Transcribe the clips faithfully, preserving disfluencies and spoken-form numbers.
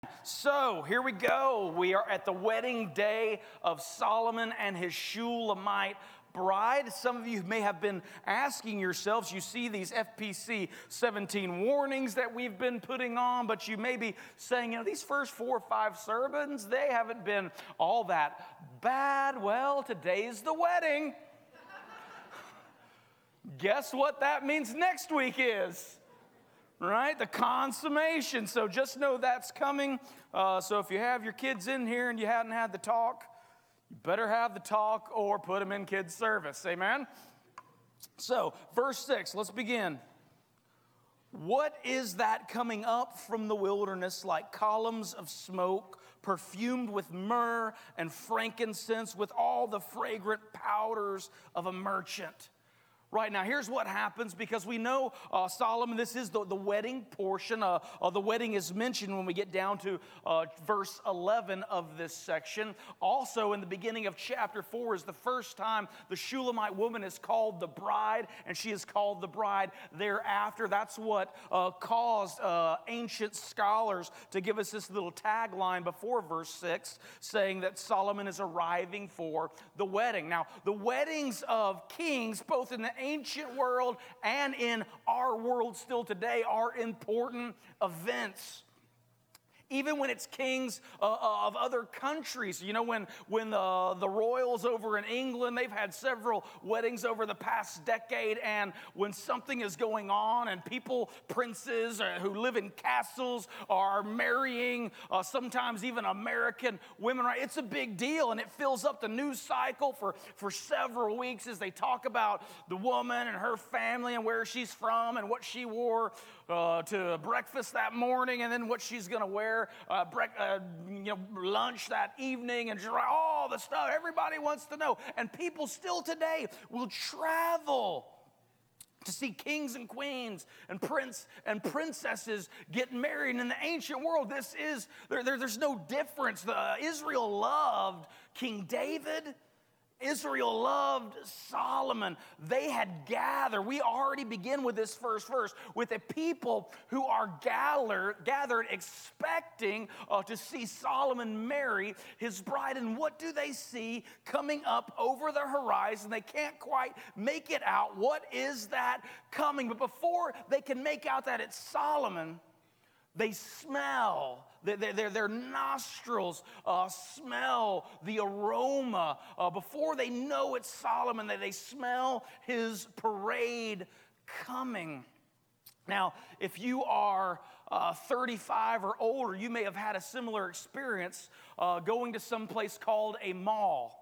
So here we go. We are at the wedding day of Solomon and his Shulamite bride. Some of you may have been asking yourselves, you see these F P C seventeen warnings that we've been putting on, but you may be saying, you know, these first four or five sermons, they haven't been all that bad. Well, today's the wedding. Guess what that means next week is? Right? The consummation. So just know that's coming. Uh, so if you have your kids in here and you hadn't had the talk, you better have the talk or put them in kids' service. Amen? So, verse six, let's begin. What is that coming up from the wilderness like columns of smoke, perfumed with myrrh and frankincense, with all the fragrant powders of a merchant? Right, now here's what happens, because we know uh, Solomon, this is the, the wedding portion. Uh, uh, the wedding is mentioned when we get down to uh, verse eleven of this section. Also in the beginning of chapter four is the first time the Shulamite woman is called the bride, and she is called the bride thereafter. That's what uh, caused uh, ancient scholars to give us this little tagline before verse six, saying that Solomon is arriving for the wedding. Now, the weddings of kings, both in the ancient world and in our world still today, are important events. Even when it's kings uh, of other countries. You know, when, when the, the royals over in England, they've had several weddings over the past decade, and when something is going on and people, princes uh, who live in castles are marrying uh, sometimes even American women, right? It's a big deal, and it fills up the news cycle for, for several weeks as they talk about the woman and her family and where she's from and what she wore uh, to breakfast that morning, and then what she's going to wear Uh, bre- uh, you know, lunch that evening, and just all the stuff everybody wants to know. And people still today will travel to see kings and queens and prince and princesses get married. And in the ancient world, this is there, there, there's no difference. The, uh, Israel loved King David. Israel loved Solomon. They had gathered. We already begin with this first verse with a people who are gathered, gathered expecting uh, to see Solomon marry his bride. And what do they see coming up over the horizon? They can't quite make it out. What is that coming? But before they can make out that it's Solomon, they smell. Their, their, their nostrils uh, smell the aroma. Uh, before they know it's Solomon, they, they smell his parade coming. Now, if you are uh, thirty-five or older, you may have had a similar experience uh, going to some place called a mall.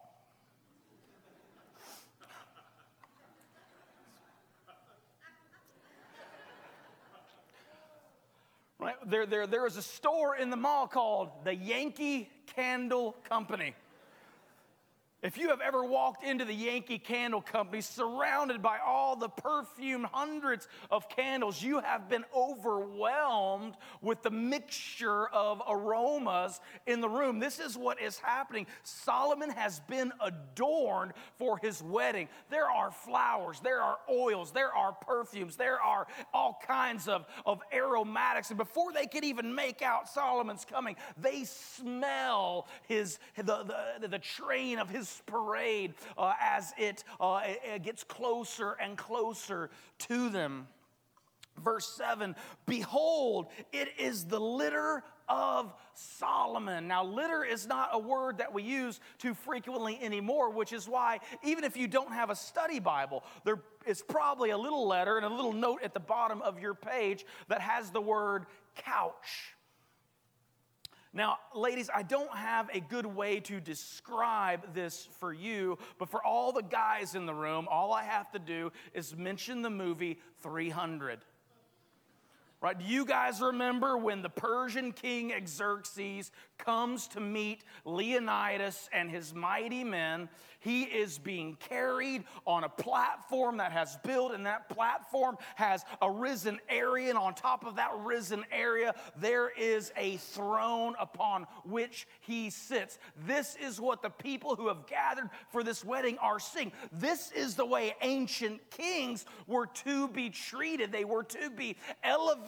Right? There, there, there is a store in the mall called the Yankee Candle Company. If you have ever walked into the Yankee Candle Company, surrounded by all the perfume, hundreds of candles, you have been overwhelmed with the mixture of aromas in the room. This is what is happening. Solomon has been adorned for his wedding. There are flowers, there are oils, there are perfumes, there are all kinds of, of aromatics. And before they can even make out Solomon's coming, they smell his the, the, the train of his parade uh, as it, uh, it gets closer and closer to them. Verse seven, behold, it is the litter of Solomon. Now, litter is not a word that we use too frequently anymore, which is why even if you don't have a study Bible, there is probably a little letter and a little note at the bottom of your page that has the word couch. Now, ladies, I don't have a good way to describe this for you, but for all the guys in the room, all I have to do is mention the movie three hundred. Right? Do you guys remember when the Persian king Xerxes comes to meet Leonidas and his mighty men? He is being carried on a platform that has built, and that platform has a risen area, and on top of that risen area, there is a throne upon which he sits. This is what the people who have gathered for this wedding are seeing. This is the way ancient kings were to be treated. They were to be elevated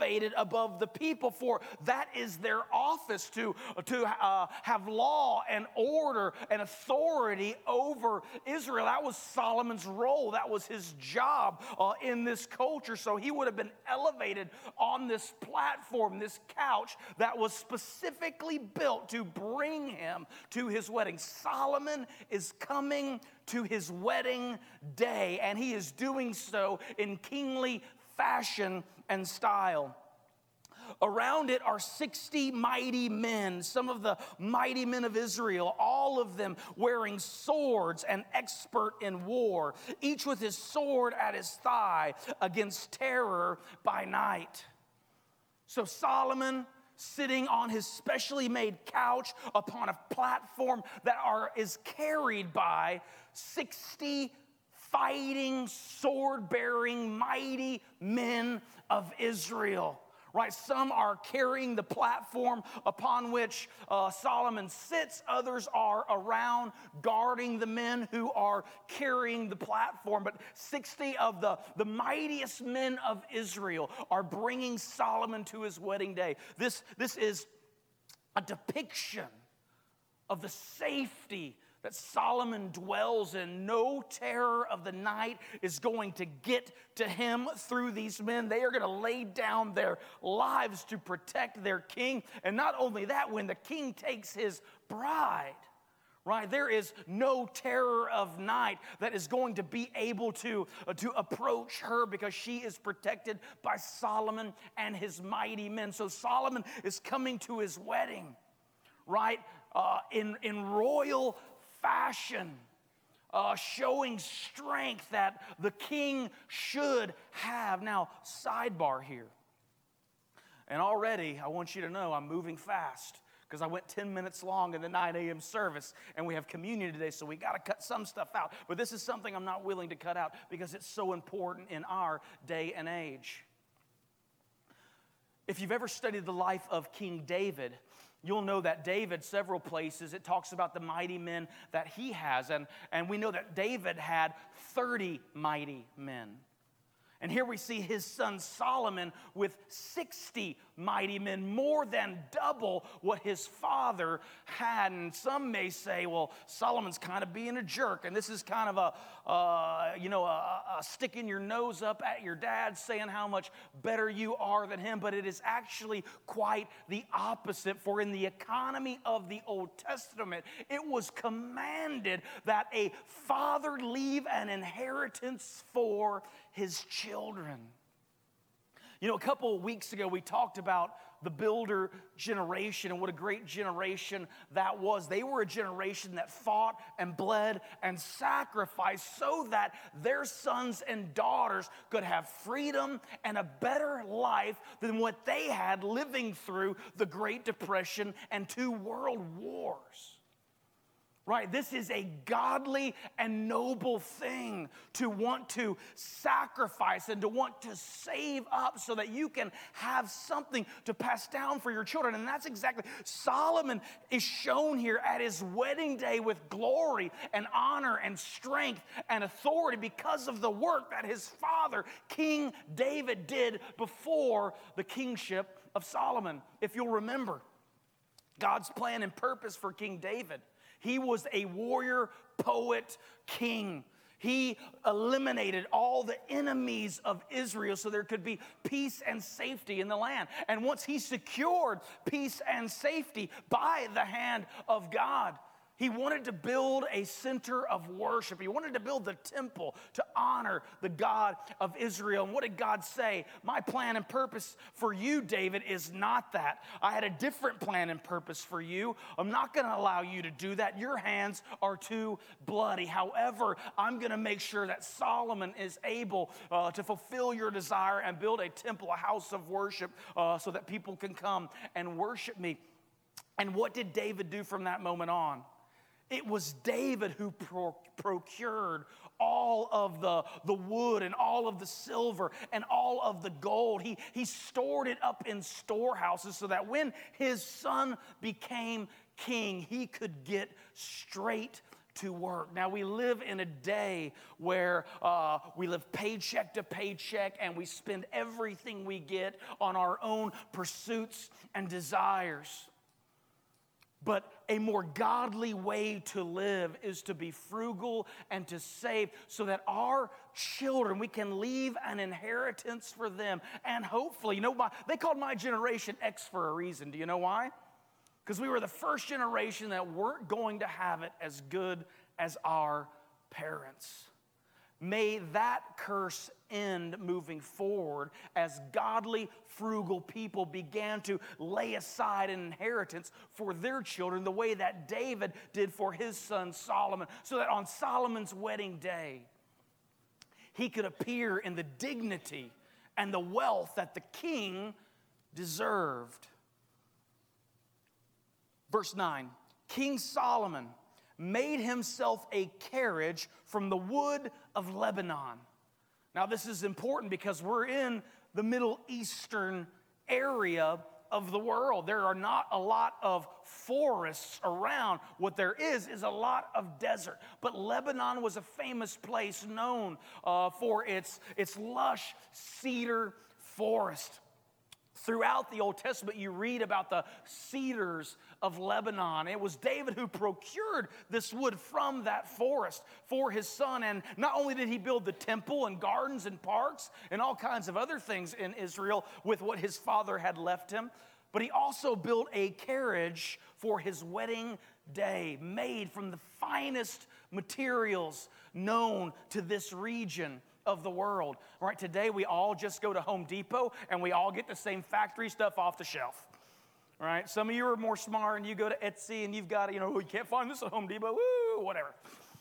elevated above the people, for that is their office, to, to uh, have law and order and authority over Israel. That was Solomon's role. That was his job uh, in this culture. So he would have been elevated on this platform, this couch that was specifically built to bring him to his wedding. Solomon is coming to his wedding day, and he is doing so in kingly fashion and style. Around it are sixty mighty men, some of the mighty men of Israel, all of them wearing swords and expert in war, each with his sword at his thigh against terror by night. So Solomon, sitting on his specially made couch upon a platform that are, is carried by sixty fighting, sword-bearing, mighty men of Israel. Right, some are carrying the platform upon which uh, Solomon sits. Others are around guarding the men who are carrying the platform. But sixty of the, the mightiest men of Israel are bringing Solomon to his wedding day. This, this is a depiction of the safety that Solomon dwells in. No terror of the night is going to get to him through these men. They are going to lay down their lives to protect their king. And not only that, when the king takes his bride, right, there is no terror of night that is going to be able to, uh, to approach her, because she is protected by Solomon and his mighty men. So Solomon is coming to his wedding, right, uh, in, in royal fashion, uh, showing strength that the king should have. Now, sidebar here. And already, I want you to know I'm moving fast, because I went ten minutes long in the nine a.m. service, and we have communion today, so we got to cut some stuff out. But this is something I'm not willing to cut out, because it's so important in our day and age. If you've ever studied the life of King David, you'll know that David, several places, it talks about the mighty men that he has. And, and we know that David had thirty mighty men. And here we see his son Solomon with sixty mighty men, more than double what his father had. And some may say, well, Solomon's kind of being a jerk, and this is kind of a, uh, you know, a, a sticking your nose up at your dad, saying how much better you are than him. But it is actually quite the opposite. For in the economy of the Old Testament, it was commanded that a father leave an inheritance for his children. You know, a couple of weeks ago, we talked about the builder generation and what a great generation that was. They were a generation that fought and bled and sacrificed so that their sons and daughters could have freedom and a better life than what they had living through the Great Depression and two world wars. Right, this is a godly and noble thing to want to sacrifice and to want to save up so that you can have something to pass down for your children. And that's exactly, Solomon is shown here at his wedding day with glory and honor and strength and authority because of the work that his father, King David, did before the kingship of Solomon. If you'll remember, God's plan and purpose for King David. He was a warrior, poet, king. He eliminated all the enemies of Israel so there could be peace and safety in the land. And once he secured peace and safety by the hand of God, he wanted to build a center of worship. He wanted to build the temple to honor the God of Israel. And what did God say? My plan and purpose for you, David, is not that. I had a different plan and purpose for you. I'm not going to allow you to do that. Your hands are too bloody. However, I'm going to make sure that Solomon is able uh, to fulfill your desire and build a temple, a house of worship, uh, so that people can come and worship me. And what did David do from that moment on? It was David who pro- procured all of the, the wood and all of the silver and all of the gold. He, he stored it up in storehouses so that when his son became king, he could get straight to work. Now, we live in a day where uh, we live paycheck to paycheck and we spend everything we get on our own pursuits and desires. But a more godly way to live is to be frugal and to save so that our children, we can leave an inheritance for them. And hopefully, you know, my, they called my generation X for a reason. Do you know why? Because we were the first generation that weren't going to have it as good as our parents. May that curse end moving forward as godly, frugal people began to lay aside an inheritance for their children the way that David did for his son Solomon, so that on Solomon's wedding day, he could appear in the dignity and the wealth that the king deserved. Verse nine, King Solomon made himself a carriage from the wood of Lebanon. Now, this is important because we're in the Middle Eastern area of the world. There are not a lot of forests around. What there is is a lot of desert. But Lebanon was a famous place known uh, for its, its lush cedar forest. Throughout the Old Testament, you read about the cedars of Lebanon. It was David who procured this wood from that forest for his son. And not only did he build the temple and gardens and parks and all kinds of other things in Israel with what his father had left him, but he also built a carriage for his wedding day made from the finest materials known to this region of the world. Right, today we all just go to Home Depot and we all get the same factory stuff off the shelf. Right? Some of you are more smart and you go to Etsy and you've got, you know, you can't find this at Home Depot, woo, whatever.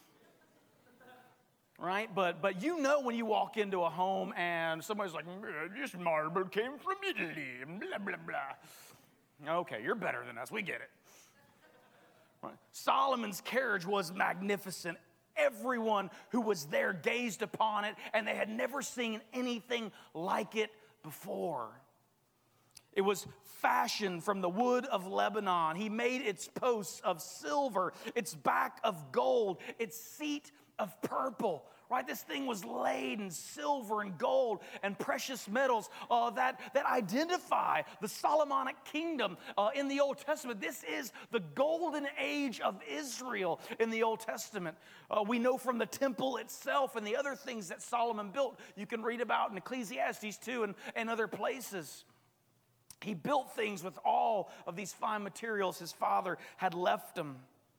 Right? But but you know when you walk into a home and somebody's like, this marble came from Italy, blah, blah, blah. Okay, you're better than us. We get it. Right? Solomon's carriage was magnificent. Everyone who was there gazed upon it, and they had never seen anything like it before. It was fashioned from the wood of Lebanon. He made its posts of silver, its back of gold, its seat of purple. Right, this thing was laid in silver and gold and precious metals uh, that, that identify the Solomonic kingdom uh, in the Old Testament. This is the golden age of Israel in the Old Testament. Uh, we know from the temple itself and the other things that Solomon built. You can read about in Ecclesiastes two and, and other places. He built things with all of these fine materials his father had left him.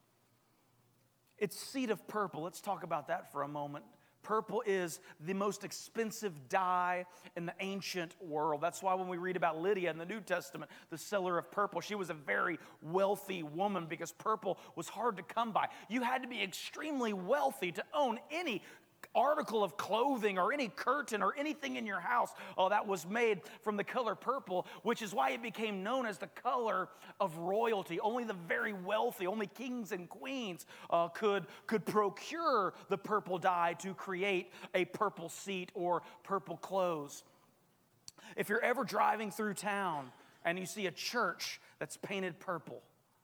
Its seat of purple, let's talk about that for a moment. Purple is the most expensive dye in the ancient world. That's why when we read about Lydia in the New Testament, the seller of purple, she was a very wealthy woman because purple was hard to come by. You had to be extremely wealthy to own any article of clothing or any curtain or anything in your house oh, that was made from the color purple, which is why it became known as the color of royalty. Only the very wealthy, only kings and queens uh, could, could procure the purple dye to create a purple seat or purple clothes. If you're ever driving through town and you see a church that's painted purple,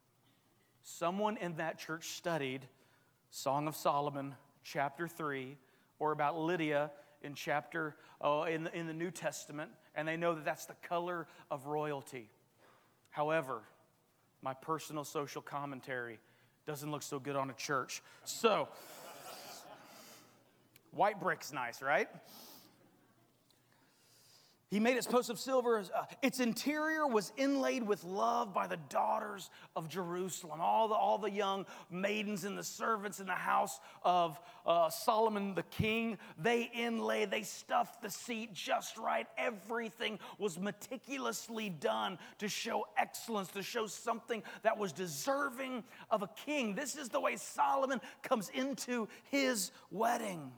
someone in that church studied Song of Solomon, chapter three, or about Lydia in chapter uh, in, the, in the New Testament, and they know that that's the color of royalty. However, my personal social commentary doesn't look so good on a church. So, white brick's nice, right? He made its posts of silver. Uh, its interior was inlaid with love by the daughters of Jerusalem. All the, all the young maidens and the servants in the house of uh, Solomon the king, they inlaid, they stuffed the seat just right. Everything was meticulously done to show excellence, to show something that was deserving of a king. This is the way Solomon comes into his wedding.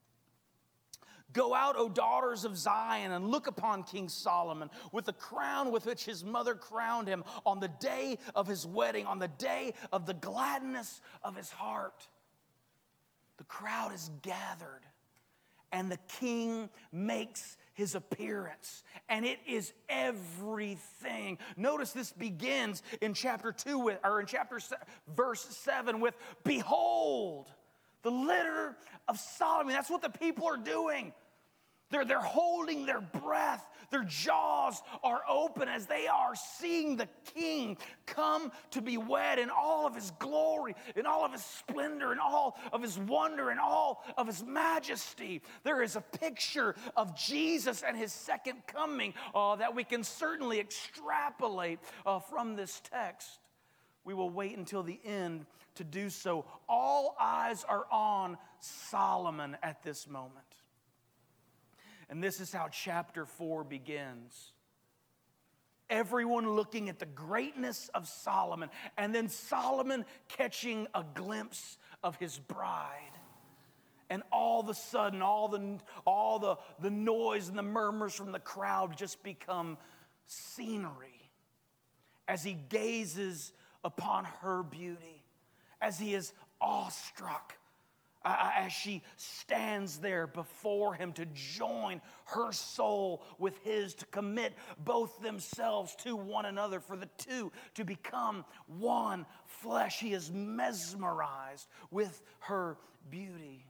Go out, O daughters of Zion, and look upon King Solomon with the crown with which his mother crowned him on the day of his wedding, on the day of the gladness of his heart. The crowd is gathered, and the king makes his appearance, and it is everything. Notice this begins in chapter two with, or in chapter se- verse seven with, behold, the litter of Solomon. That's what the people are doing. They're, they're holding their breath. Their jaws are open as they are seeing the king come to be wed in all of his glory, in all of his splendor, in all of his wonder, in all of his majesty. There is a picture of Jesus and his second coming uh, that we can certainly extrapolate uh, from this text. We will wait until the end to do so. All eyes are on Solomon at this moment. And this is how chapter four begins. Everyone looking at the greatness of Solomon, and then Solomon catching a glimpse of his bride. And all of a sudden, all the, all the, the noise and the murmurs from the crowd just become scenery as he gazes upon her beauty, as he is awestruck. Uh, as she stands there before him to join her soul with his, to commit both themselves to one another, for the two to become one flesh. He is mesmerized with her beauty.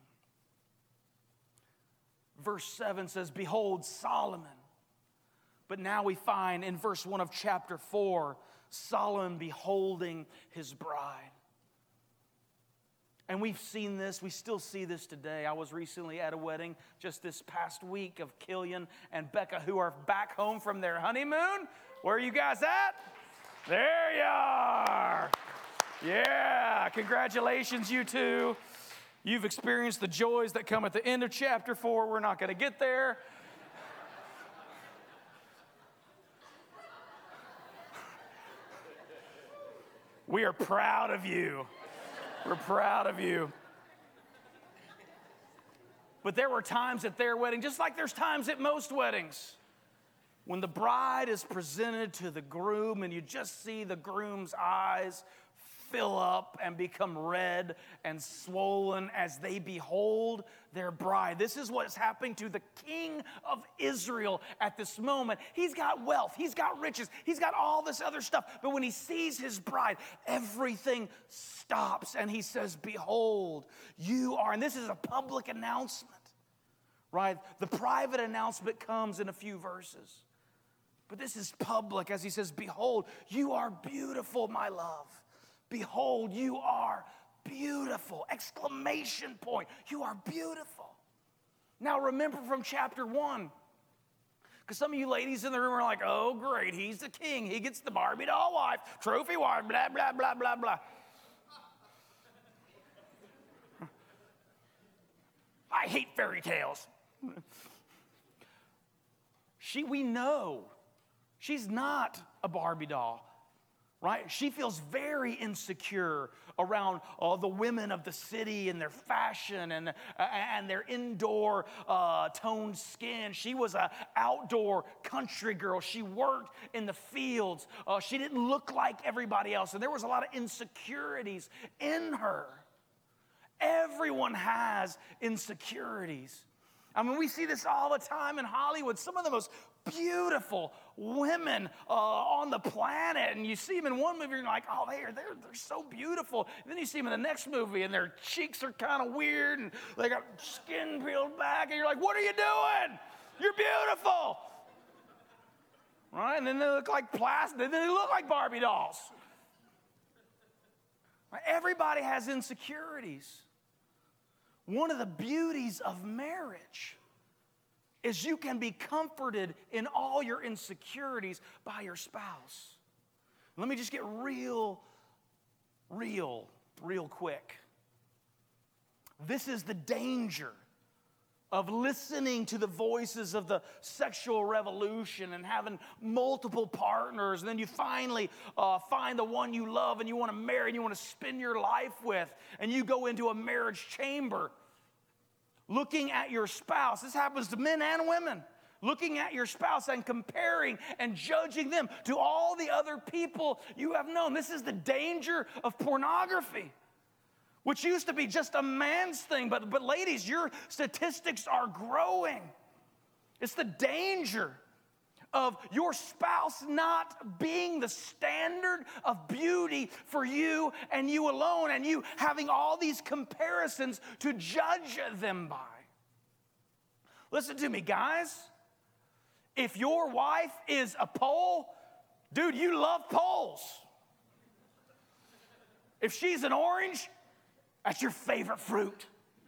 Verse seven says, behold, Solomon. But now we find in verse one of chapter four, Solomon beholding his bride. And we've seen this, we still see this today. I was recently at a wedding just this past week of Killian and Becca, who are back home from their honeymoon. Where are you guys at? There you are. Yeah, congratulations, you two. You've experienced the joys that come at the end of chapter four. We're not going to get there. We are proud of you. We're proud of you. But there were times at their wedding, just like there's times at most weddings, when the bride is presented to the groom and you just see the groom's eyes fill up and become red and swollen as they behold their bride. This is what is happening to the king of Israel at this moment. He's got wealth, he's got riches, he's got all this other stuff. But when he sees his bride, everything stops and he says, behold, you are. And this is a public announcement, right? The private announcement comes in a few verses. But this is public as he says, behold, you are beautiful, my love. Behold, you are beautiful. Exclamation point. You are beautiful. Now remember from chapter one, because some of you ladies in the room are like, oh great, he's the king. He gets the Barbie doll wife, trophy wife, blah, blah, blah, blah, blah. I hate fairy tales. She, we know she's not a Barbie doll. Right? She feels very insecure around uh, the women of the city and their fashion and, uh, and their indoor uh, toned skin. She was an outdoor country girl. She worked in the fields. Uh, she didn't look like everybody else. And there was a lot of insecurities in her. Everyone has insecurities. I mean, we see this all the time in Hollywood. Some of the most beautiful women uh, on the planet. And you see them in one movie, and you're like, oh, they're, they're, they're so beautiful. And then you see them in the next movie, and their cheeks are kind of weird, and they got skin peeled back. And you're like, what are you doing? You're beautiful. Right? And then they look like plastic. And then they look like Barbie dolls. Right? Everybody has insecurities. One of the beauties of marriage is you can be comforted in all your insecurities by your spouse. Let me just get real, real, real quick. This is the danger of listening to the voices of the sexual revolution and having multiple partners, and then you finally uh, find the one you love and you want to marry and you want to spend your life with, and you go into a marriage chamber looking at your spouse. This happens to men and women. Looking at your spouse and comparing and judging them to all the other people you have known. This is the danger of pornography, which used to be just a man's thing. But, but ladies, your statistics are growing. It's the danger of your spouse not being the standard of beauty for you and you alone, and you having all these comparisons to judge them by. Listen to me, guys. If your wife is a pole, dude, you love poles. If she's an orange, that's your favorite fruit.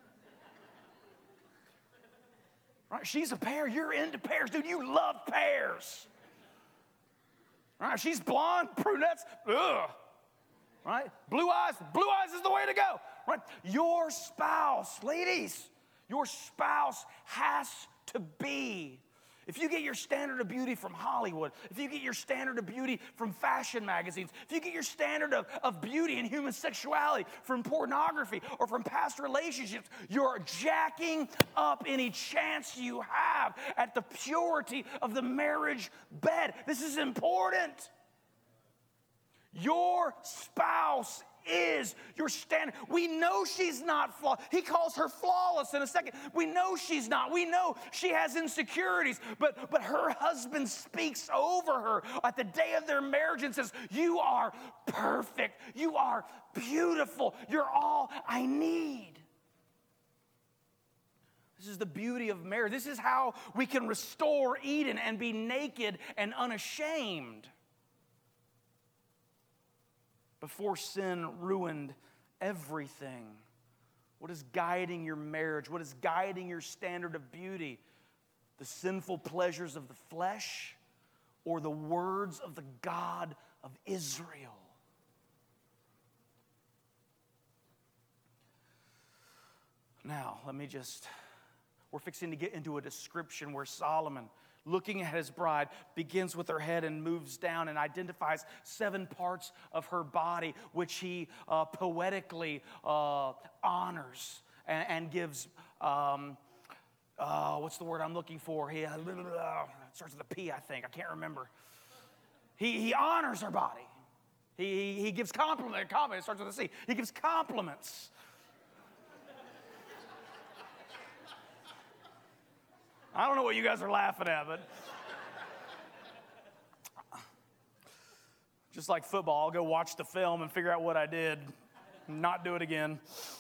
Right? She's a pear, you're into pears. Dude, you love pears. Right? She's blonde, brunettes, ugh. Right? Blue eyes, blue eyes is the way to go. Right? Your spouse, ladies, your spouse has to be. If you get your standard of beauty from Hollywood, if you get your standard of beauty from fashion magazines, if you get your standard of, of beauty and human sexuality from pornography or from past relationships, you're jacking up any chance you have at the purity of the marriage bed. This is important. Your spouse is your standard. We know she's not flawed. He calls her flawless in a second. We know she's not. We know she has insecurities, but, but her husband speaks over her at the day of their marriage and says, you are perfect. You are beautiful. You're all I need. This is the beauty of marriage. This is how we can restore Eden and be naked and unashamed. Before sin ruined everything. What is guiding your marriage? What is guiding your standard of beauty? The sinful pleasures of the flesh or the words of the God of Israel? Now, let me just, we're fixing to get into a description where Solomon, looking at his bride, begins with her head and moves down and identifies seven parts of her body, which he uh, poetically uh, honors and, and gives, um, uh, what's the word I'm looking for? He uh, starts with a P, I think. I can't remember. He, he honors her body. He, he, he gives compliments. Compliment, it starts with a C. He gives compliments. I don't know what you guys are laughing at, but just like football, I'll go watch the film and figure out what I did, not do it again.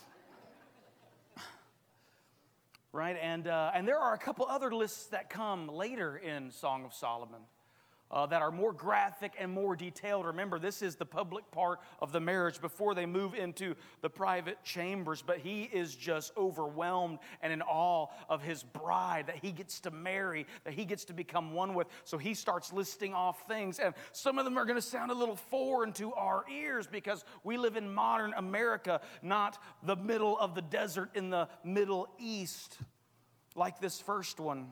Right? And, uh, and there are a couple other lists that come later in Song of Solomon. Uh, that are more graphic and more detailed. Remember, this is the public part of the marriage before they move into the private chambers. But he is just overwhelmed and in awe of his bride that he gets to marry, that he gets to become one with. So he starts listing off things. And some of them are going to sound a little foreign to our ears because we live in modern America, not the middle of the desert in the Middle East, like this first one.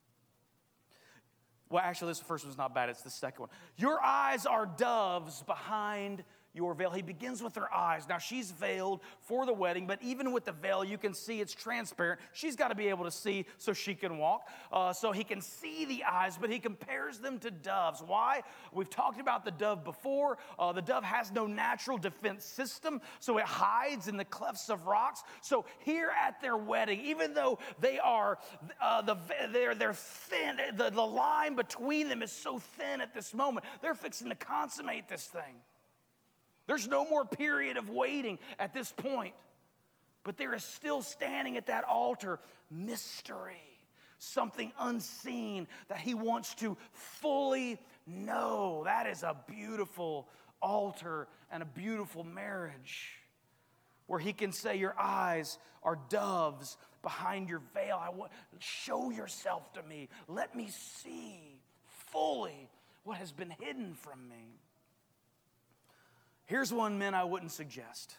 Well, actually, this first one's not bad. It's the second one. Your eyes are doves behind your veil. He begins with her eyes. Now, she's veiled for the wedding, but even with the veil, you can see it's transparent. She's got to be able to see so she can walk. Uh, so he can see the eyes, but he compares them to doves. Why? We've talked about the dove before. Uh, the dove has no natural defense system, so it hides in the clefts of rocks. So here at their wedding, even though they are, uh, the they're, they're thin, the, the line between them is so thin at this moment, they're fixing to consummate this thing. There's no more period of waiting at this point. But there is still standing at that altar mystery, something unseen that he wants to fully know. That is a beautiful altar and a beautiful marriage where he can say, your eyes are doves behind your veil. I want, show yourself to me. Let me see fully what has been hidden from me. Here's one, men, I wouldn't suggest.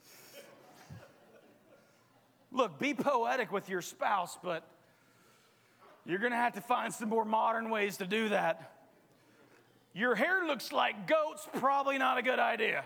Look, be poetic with your spouse, but you're going to have to find some more modern ways to do that. Your hair looks like goats, probably not a good idea.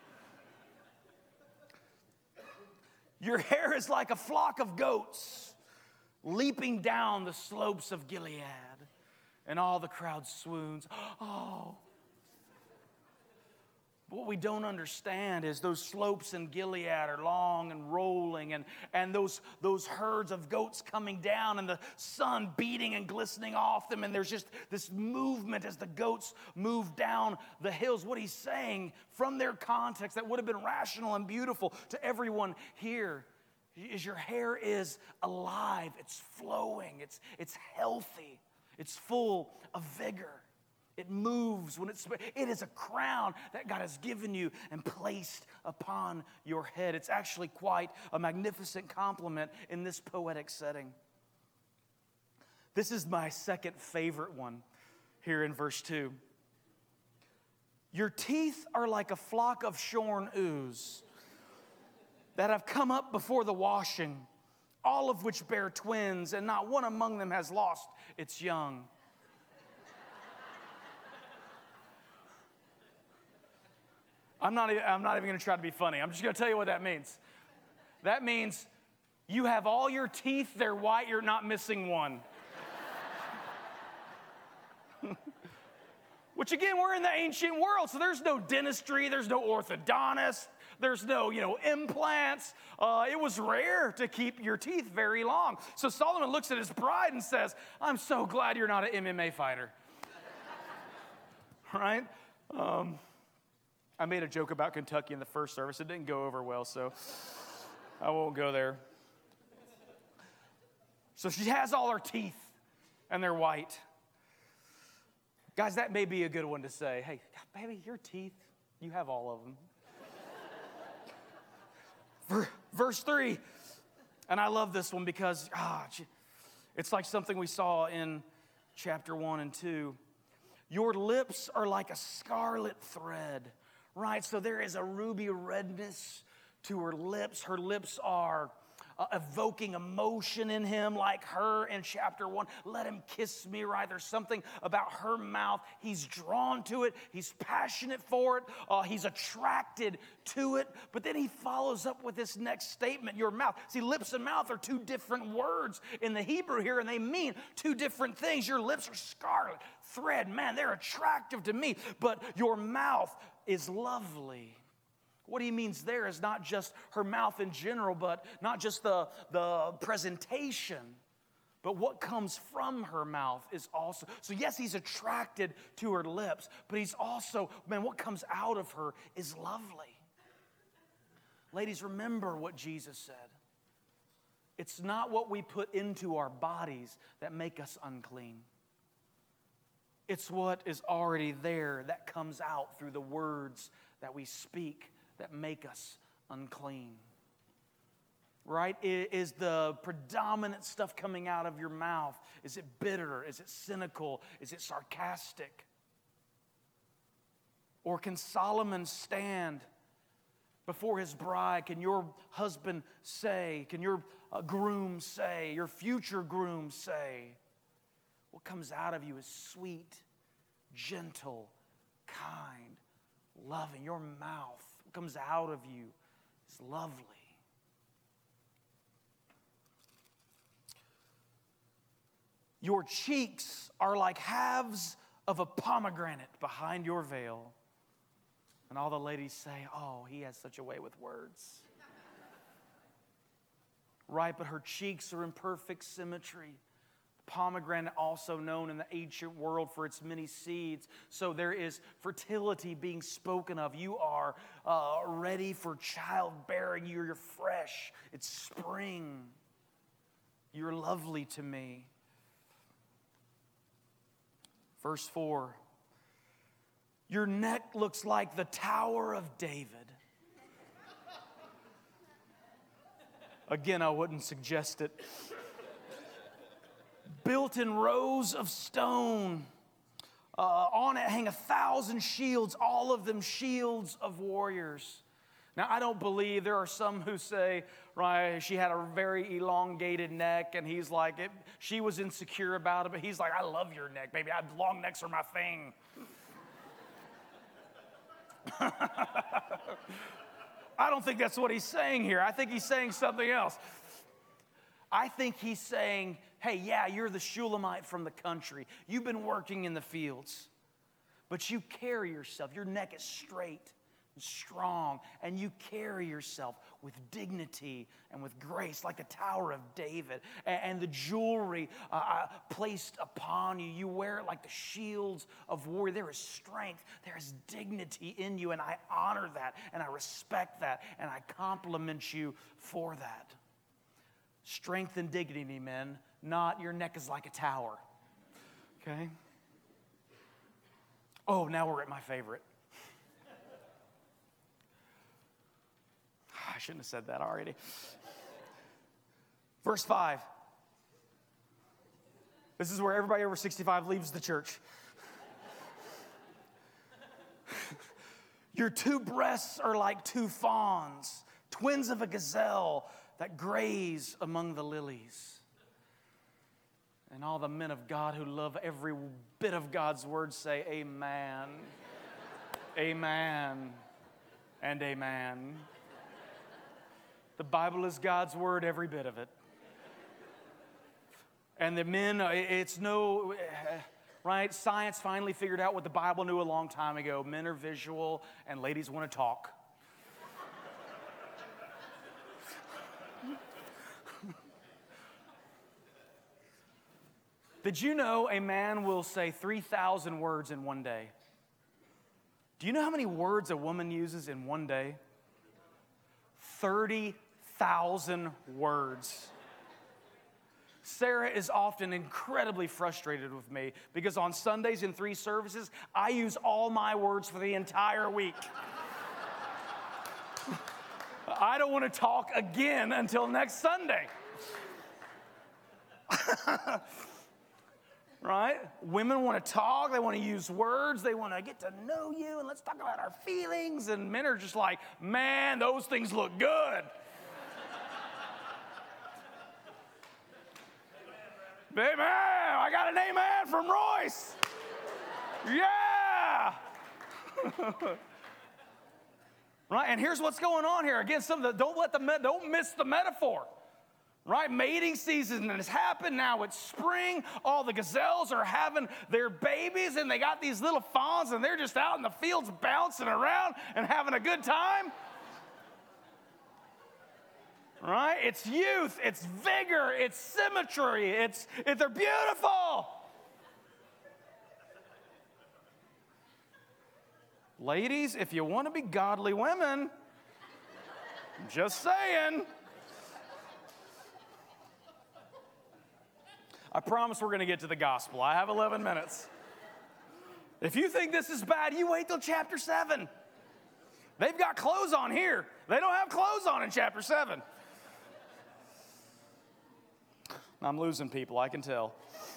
Your hair is like a flock of goats leaping down the slopes of Gilead, and all the crowd swoons. Oh. What we don't understand is those slopes in Gilead are long and rolling, and, and those, those herds of goats coming down and the sun beating and glistening off them, and there's just this movement as the goats move down the hills. What he's saying from their context that would have been rational and beautiful to everyone here is your hair is alive, it's flowing, it's, it's healthy, it's full of vigor. It moves when it's, it is a crown that God has given you and placed upon your head. It's actually quite a magnificent compliment in this poetic setting. This is my second favorite one here in verse two. Your teeth are like a flock of shorn ewes that have come up before the washing, all of which bear twins, and not one among them has lost its young. I'm not, even, I'm not even going to try to be funny. I'm just going to tell you what that means. That means you have all your teeth, they're white, you're not missing one. Which again, we're in the ancient world, so there's no dentistry, there's no orthodontist, there's no, you know, implants. Uh, it was rare to keep your teeth very long. So Solomon looks at his bride and says, I'm so glad you're not an M M A fighter. Right? Um, I made a joke about Kentucky in the first service. It didn't go over well, so I won't go there. So she has all her teeth, and they're white. Guys, that may be a good one to say. Hey, baby, your teeth, you have all of them. Verse three, and I love this one because ah, it's like something we saw in chapter one and two. Your lips are like a scarlet thread. Right, so there is a ruby redness to her lips. Her lips are uh, evoking emotion in him like her in chapter one. Let him kiss me, right? There's something about her mouth. He's drawn to it. He's passionate for it. Uh, he's attracted to it. But then he follows up with this next statement, your mouth. See, lips and mouth are two different words in the Hebrew here, and they mean two different things. Your lips are scarlet thread. Man, they're attractive to me. But your mouth is lovely. What he means there is not just her mouth in general, but not just the, the presentation, but what comes from her mouth is also. So yes, he's attracted to her lips, but he's also, man, what comes out of her is lovely. Ladies, remember what Jesus said. It's not what we put into our bodies that make us unclean. It's what is already there that comes out through the words that we speak that make us unclean. Right? Is the predominant stuff coming out of your mouth, is it bitter? Is it cynical? Is it sarcastic? Or can Solomon stand before his bride? Can your husband say, can your uh, groom say, your future groom say, what comes out of you is sweet, gentle, kind, loving. Your mouth, what comes out of you is lovely. Your cheeks are like halves of a pomegranate behind your veil. And all the ladies say, oh, he has such a way with words. Right, but her cheeks are in perfect symmetry. Pomegranate, also known in the ancient world for its many seeds. So there is fertility being spoken of. You are uh, ready for childbearing. You're fresh. It's spring. You're lovely to me. Verse four. Your neck looks like the Tower of David. Again, I wouldn't suggest it. Built in rows of stone. Uh, on it hang a thousand shields, all of them shields of warriors. Now, I don't believe, there are some who say, right, she had a very elongated neck, and he's like, it, she was insecure about it, but he's like, I love your neck, baby. I, long necks are my thing. I don't think that's what he's saying here. I think he's saying something else. I think he's saying, hey, yeah, you're the Shulamite from the country. You've been working in the fields, but you carry yourself. Your neck is straight. strong, and you carry yourself with dignity and with grace, like the Tower of David, and, and the jewelry uh, placed upon you. You wear it like the shields of war. There is strength, there is dignity in you, and I honor that, and I respect that, and I compliment you for that. Strength and dignity, men, not your neck is like a tower. Okay? Oh, now we're at my favorite. I shouldn't have said that already. Verse five. This is where everybody over sixty-five leaves the church. Your two breasts are like two fawns, twins of a gazelle that graze among the lilies. And all the men of God who love every bit of God's word say amen, amen, and amen. The Bible is God's word, every bit of it. And the men, it's no, right? Science finally figured out what the Bible knew a long time ago. Men are visual and ladies want to talk. Did you know a man will say three thousand words in one day? Do you know how many words a woman uses in one day? thirty thousand words. Sarah is often incredibly frustrated with me because on Sundays in three services, I use all my words for the entire week. I don't want to talk again until next Sunday. Right? Women want to talk, they want to use words, they want to get to know you, and let's talk about our feelings. And men are just like, man, those things look good. Amen. I got an amen from Royce. Yeah. Right? And here's what's going on here. Again, some of the, don't let the don't miss the metaphor. Right? Mating season has happened. Now it's spring. All the gazelles are having their babies, and they got these little fawns, and they're just out in the fields bouncing around and having a good time. Right? It's youth, it's vigor, it's symmetry, it's, it, they're beautiful. Ladies, if you want to be godly women, just saying. I promise we're going to get to the gospel. I have eleven minutes. If you think this is bad, you wait till chapter seven. They've got clothes on here. They don't have clothes on in chapter seven. I'm losing people, I can tell.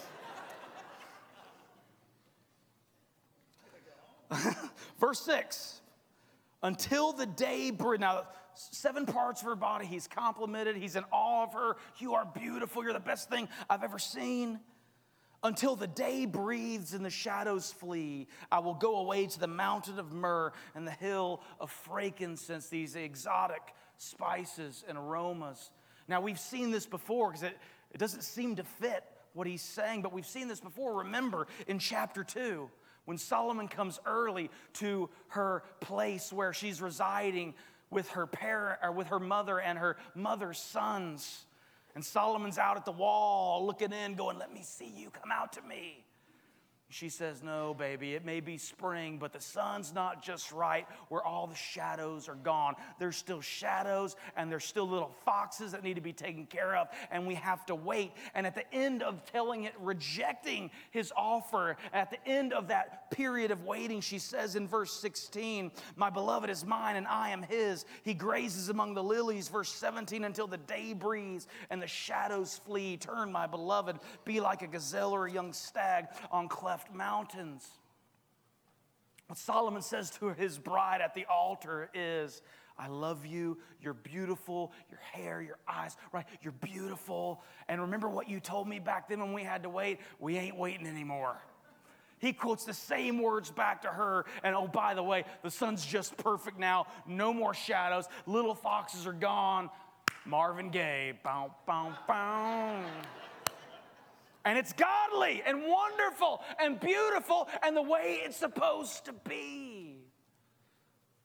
Verse six, until the day breathes. Now, seven parts of her body, he's complimented. He's in awe of her. You are beautiful. You're the best thing I've ever seen. Until the day breathes and the shadows flee, I will go away to the mountain of myrrh and the hill of frankincense, these exotic spices and aromas. Now, we've seen this before because it, it doesn't seem to fit what he's saying, but we've seen this before. Remember in chapter two, when Solomon comes early to her place where she's residing with her parent, or with her mother and her mother's sons. And Solomon's out at the wall looking in, going, let me see you, come out to me. She says, no, baby, it may be spring, but the sun's not just right where all the shadows are gone. There's still shadows, and there's still little foxes that need to be taken care of, and we have to wait. And at the end of telling it, rejecting his offer, at the end of that period of waiting, she says in verse sixteen, my beloved is mine, and I am his. He grazes among the lilies. Verse seventeen, until the day breathes and the shadows flee. Turn, my beloved, be like a gazelle or a young stag on cleft mountains. What Solomon says to his bride at the altar is, I love you, you're beautiful, your hair, your eyes, right? You're beautiful. And remember what you told me back then when we had to wait? We ain't waiting anymore. He quotes the same words back to her. And oh, by the way, the sun's just perfect now. No more shadows. Little foxes are gone. Marvin Gaye. Bow, bow, bow. And it's godly and wonderful and beautiful and the way it's supposed to be.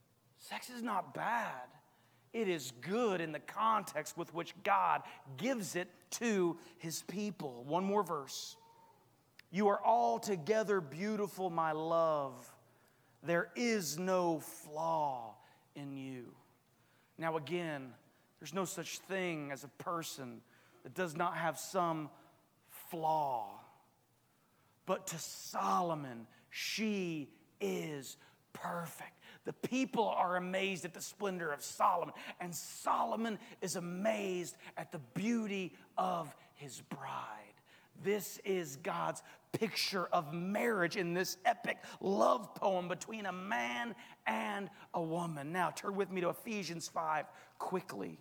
Sex is not bad. It is good in the context with which God gives it to his people. One more verse. You are altogether beautiful, my love. There is no flaw in you. Now again, there's no such thing as a person that does not have some flaw. But to Solomon, she is perfect. The people are amazed at the splendor of Solomon, and Solomon is amazed at the beauty of his bride. This is God's picture of marriage in this epic love poem between a man and a woman. Now, turn with me to Ephesians five quickly.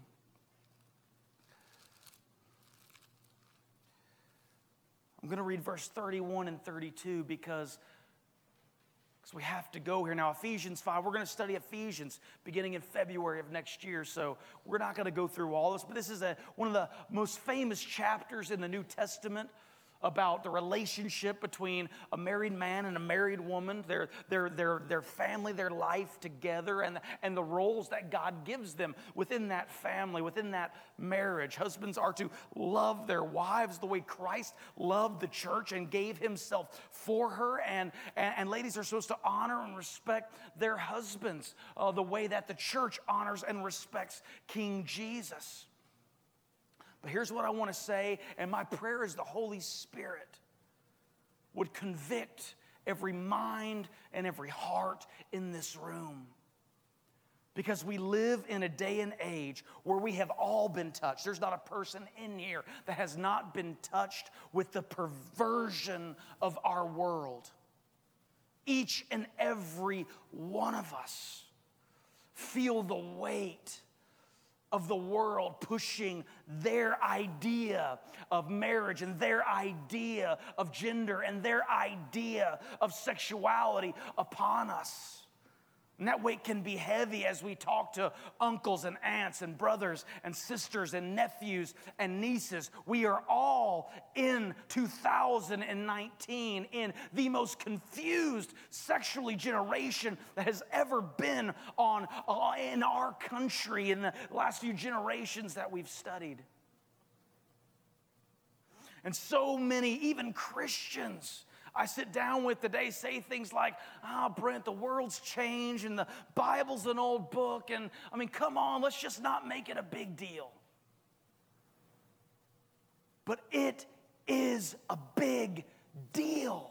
I'm going to read verse thirty-one and thirty-two because Because we have to go here. Now, Ephesians five, we're going to study Ephesians beginning in February of next year, so we're not going to go through all this, but this is a, one of the most famous chapters in the New Testament about the relationship between a married man and a married woman, their, their, their, their family, their life together, and, and the roles that God gives them within that family, within that marriage. Husbands are to love their wives the way Christ loved the church and gave himself for her, and, and, and ladies are supposed to honor and respect their husbands uh, the way that the church honors and respects King Jesus. But here's what I want to say, and my prayer is the Holy Spirit would convict every mind and every heart in this room. Because we live in a day and age where we have all been touched. There's not a person in here that has not been touched with the perversion of our world. Each and every one of us feel the weight of the world pushing their idea of marriage and their idea of gender and their idea of sexuality upon us. And that weight can be heavy as we talk to uncles and aunts and brothers and sisters and nephews and nieces. We are all in two thousand nineteen in the most confused sexually generation that has ever been on uh, in our country in the last few generations that we've studied. And so many, even Christians, I sit down with today say things like, ah, oh, Brent, the world's changed and the Bible's an old book. And I mean, come on, let's just not make it a big deal. But it is a big deal.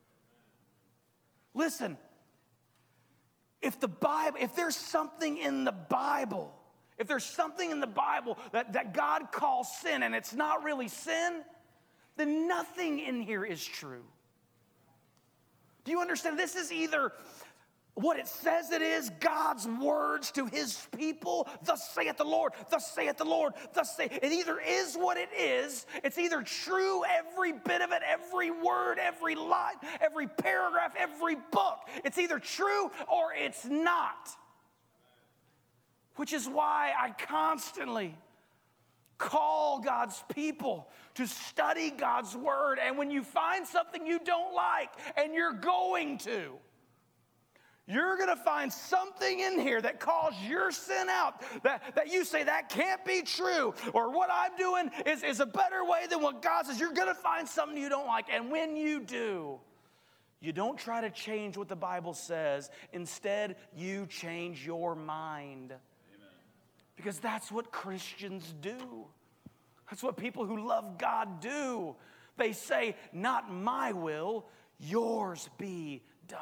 Listen, if the Bible, if there's something in the Bible, if there's something in the Bible that, that God calls sin and it's not really sin, then nothing in here is true. Do you understand? This is either what it says it is, God's words to his people, thus saith the Lord, thus saith the Lord, thus saith. It either is what it is, it's either true, every bit of it, every word, every line, every paragraph, every book. It's either true or it's not. Which is why I constantly call God's people to study God's word. And when you find something you don't like, and you're going to, you're going to find something in here that calls your sin out, that, that you say that can't be true, or what I'm doing is, is a better way than what God says. You're going to find something you don't like. And when you do, you don't try to change what the Bible says. Instead, you change your mind. Because that's what Christians do. That's what people who love God do. They say, not my will, yours be done.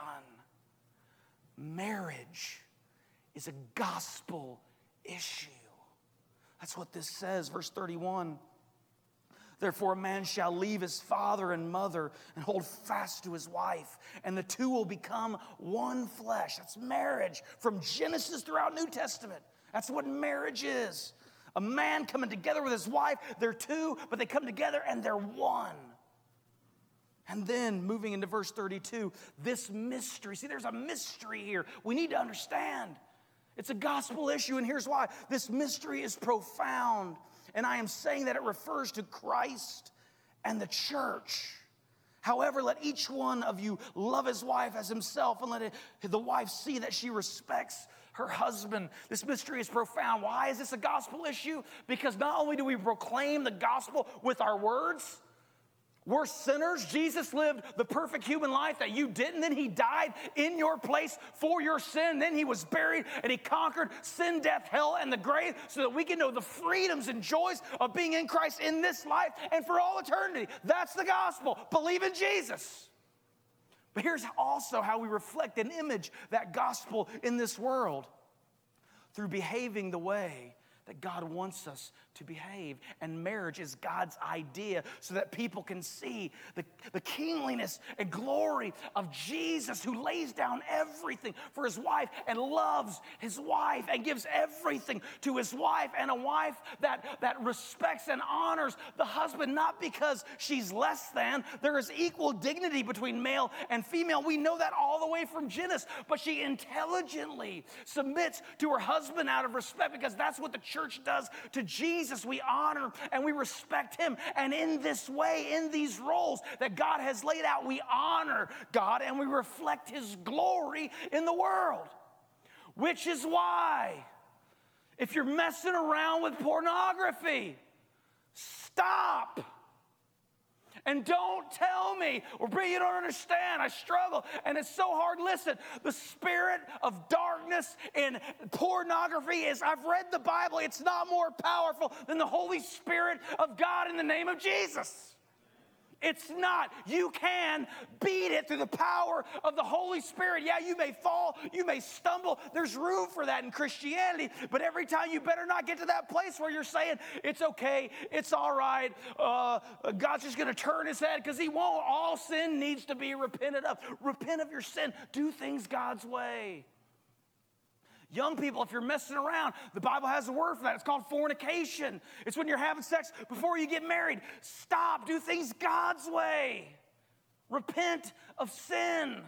Marriage is a gospel issue. That's what this says, verse thirty-one. Therefore, a man shall leave his father and mother and hold fast to his wife, and the two will become one flesh. That's marriage from Genesis throughout New Testament. That's what marriage is. A man coming together with his wife. They're two, but they come together and they're one. And then moving into verse thirty-two, this mystery. See, there's a mystery here we need to understand. It's a gospel issue, and here's why. This mystery is profound, and I am saying that it refers to Christ and the church. However, let each one of you love his wife as himself, and let it, the wife see that she respects her husband. This mystery is profound. Why is this a gospel issue? Because not only do we proclaim the gospel with our words, we're sinners. Jesus lived the perfect human life that you didn't. Then he died in your place for your sin. Then he was buried and he conquered sin, death, hell, and the grave so that we can know the freedoms and joys of being in Christ in this life and for all eternity. That's the gospel. Believe in Jesus. But here's also how we reflect and image that gospel in this world. Through behaving the way that God wants us to behave. And marriage is God's idea so that people can see the, the kingliness and glory of Jesus, who lays down everything for his wife and loves his wife and gives everything to his wife, and a wife that, that respects and honors the husband, not because she's less than. There is equal dignity between male and female. We know that all the way from Genesis, but she intelligently submits to her husband out of respect, because that's what the church does to Jesus. We honor and we respect him. And in this way, in these roles that God has laid out, we honor God and we reflect his glory in the world. Which is why, if you're messing around with pornography, stop. And don't tell me, or Bree, you don't understand, I struggle, and it's so hard. Listen, the spirit of darkness in pornography is, I've read the Bible, it's not more powerful than the Holy Spirit of God in the name of Jesus. It's not. You can beat it through the power of the Holy Spirit. Yeah, you may fall, you may stumble. There's room for that in Christianity, but every time you better not get to that place where you're saying, it's okay, it's all right, uh, God's just going to turn his head, because he won't. All sin needs to be repented of. Repent of your sin. Do things God's way. Young people, if you're messing around, the Bible has a word for that. It's called fornication. It's when you're having sex before you get married. Stop. Do things God's way. Repent of sin.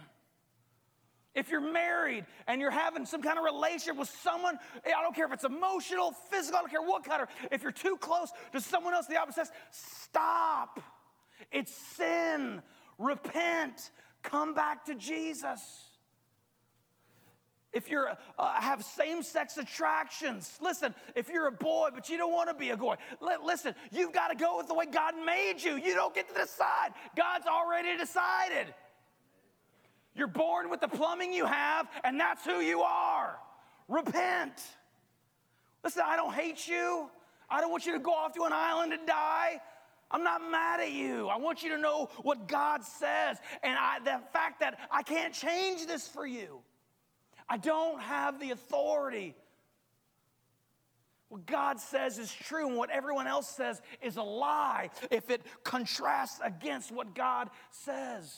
If you're married and you're having some kind of relationship with someone, I don't care if it's emotional, physical, I don't care what kind of, if you're too close to someone else, the opposite sex, stop. It's sin. Repent. Come back to Jesus. If you uh, have same-sex attractions, listen, if you're a boy but you don't want to be a boy, listen, you've got to go with the way God made you. You don't get to decide. God's already decided. You're born with the plumbing you have, and that's who you are. Repent. Listen, I don't hate you. I don't want you to go off to an island and die. I'm not mad at you. I want you to know what God says, and I, the fact that I can't change this for you. I don't have the authority. What God says is true, and what everyone else says is a lie if it contrasts against what God says.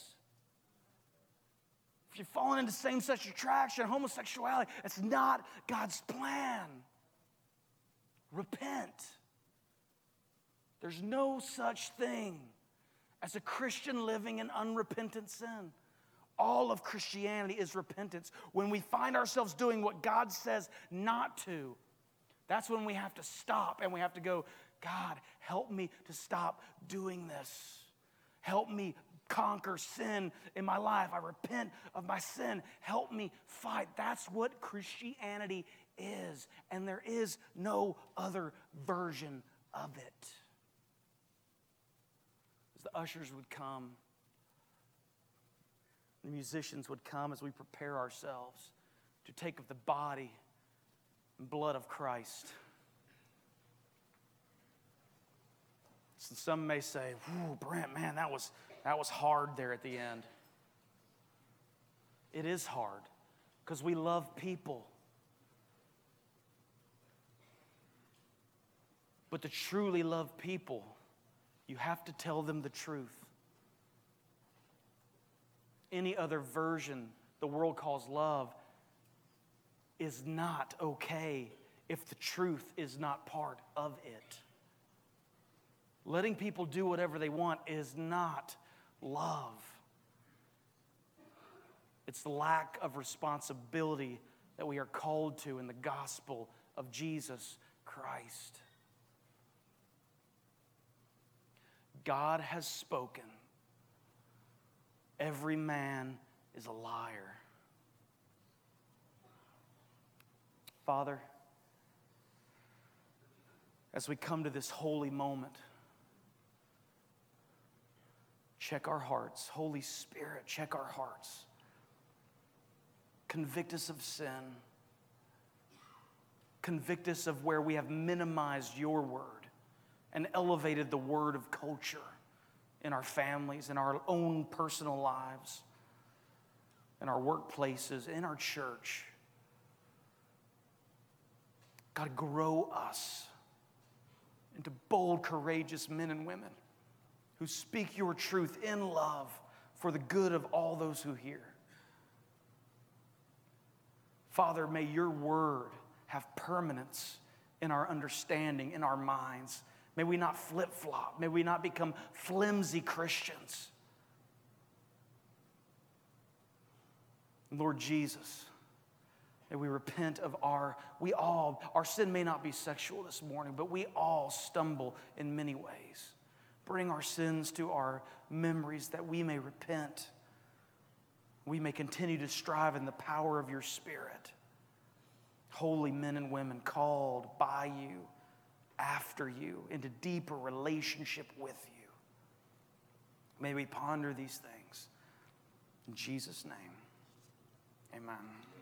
If you're falling into same-sex attraction, homosexuality, it's not God's plan. Repent. There's no such thing as a Christian living in unrepentant sin. All of Christianity is repentance. When we find ourselves doing what God says not to, that's when we have to stop and we have to go, God, help me to stop doing this. Help me conquer sin in my life. I repent of my sin. Help me fight. That's what Christianity is. And there is no other version of it. As the ushers would come, the musicians would come as we prepare ourselves to take of the body and blood of Christ. So some may say, "Whoa, Brent, man, that was, that was hard there at the end." It is hard because we love people. But to truly love people, you have to tell them the truth. Any other version the world calls love is not okay if the truth is not part of it. Letting people do whatever they want is not love. It's the lack of responsibility that we are called to in the gospel of Jesus Christ. God has spoken. Every man is a liar. Father, as we come to this holy moment, check our hearts. Holy Spirit, check our hearts. Convict us of sin. Convict us of where we have minimized your word and elevated the word of culture in our families, in our own personal lives, in our workplaces, in our church. God, grow us into bold, courageous men and women who speak your truth in love for the good of all those who hear. Father, may your word have permanence in our understanding, in our minds. May we not flip-flop. May we not become flimsy Christians. Lord Jesus, may we repent of our, we all, our sin may not be sexual this morning, but we all stumble in many ways. Bring our sins to our memories that we may repent. We may continue to strive in the power of your Spirit. Holy men and women called by you, after you, into deeper relationship with you. May we ponder these things. In Jesus' name, amen.